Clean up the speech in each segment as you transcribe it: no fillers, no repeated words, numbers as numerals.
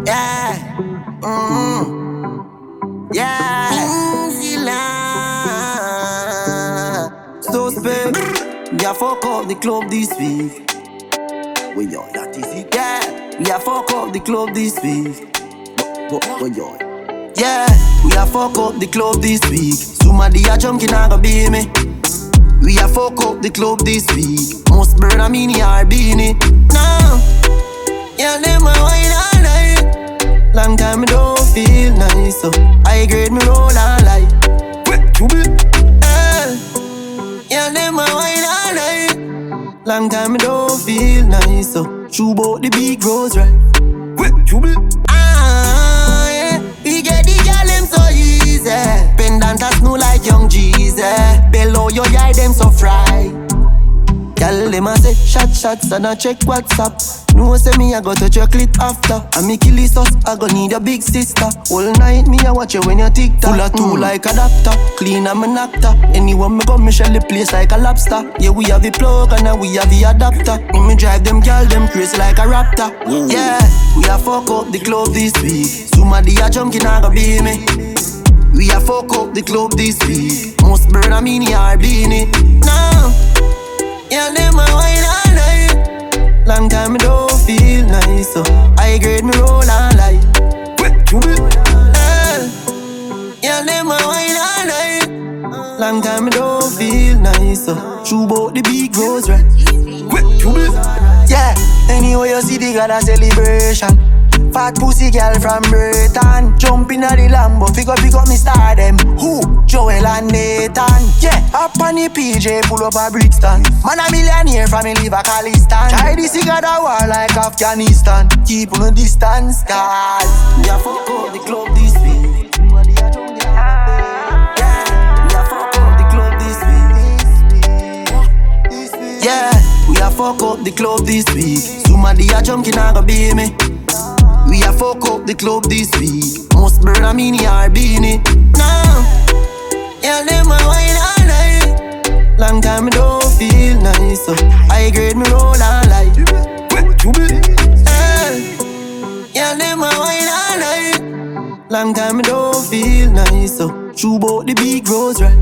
Yeah. Yeah. So spend. We a fuck up the club this week. When yo, that is it. Yeah. We a fuck up the club this week. When yo. Yeah. We a fuck up the club this week. Somebody a junkie nah go be me. We a fuck up the club this week. Must burn a mini or beanie. Nah. Yeah, them a wine all night. Long time me don't feel nice, so I grade me roll and light. Yeah, them a wine all night. Long time me don't feel nice, so chew bout the big rose right. Yeah, we get the girl them so easy. Pendant a snow like young Jesus. Below your eye them so fry. Girl them a say shots and I check WhatsApp. No say me I go touch your clit after. And me kill this us, I go need your big sister. All night me I watch you when you tick tock. Full of two like adapter, clean and me knocked. Anyone me come me shell the place like a lobster. Yeah we have the plug and we have the adapter. Me drive them girl them crazy like a raptor. Yeah, we a fuck up the club this week. Somebody a junkie nah go be me. We a fuck up the club this week. Must burn a mini or beanie. Nah. Yeah, them a wine all night. Long time me don't feel nice, so I grade me roll and light. Yeah, them a wine all night. Long time me don't feel nice, so chew bout the big rose right. Yeah, anyway you see the God a celebration. Fat pussy girl from Britain. Jump in the Lambo, pick up me star them. Who? Joel and Nathan. Yeah, up on the PJ, pull up a Brixton. Man a millionaire from me live a Calistan. Try the cigar that war like Afghanistan. Keep on the distance, cause we a fuck up the club this week. Yeah, we a fuck up the club this week. Yeah, we a fuck up the club this week. Somebody a junkie nah go be me. We a fuck up the club this week. Must burn a mini or beanie. Nah. Yeah, them a wine all night. Long time me don't feel nice, so I grade me roll and light. Yeah, them a wine all night. Long time me don't feel nice, so chew bout the big rose right.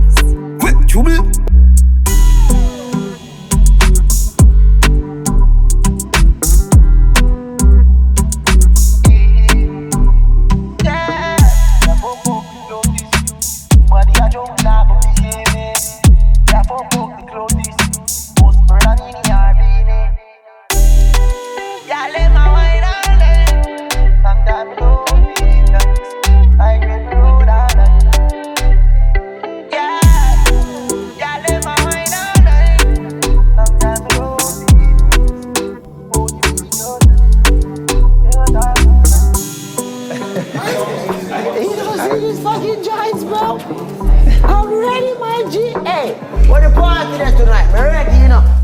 I'm ready, my G. Hey, what the party there tonight? We're ready, you know.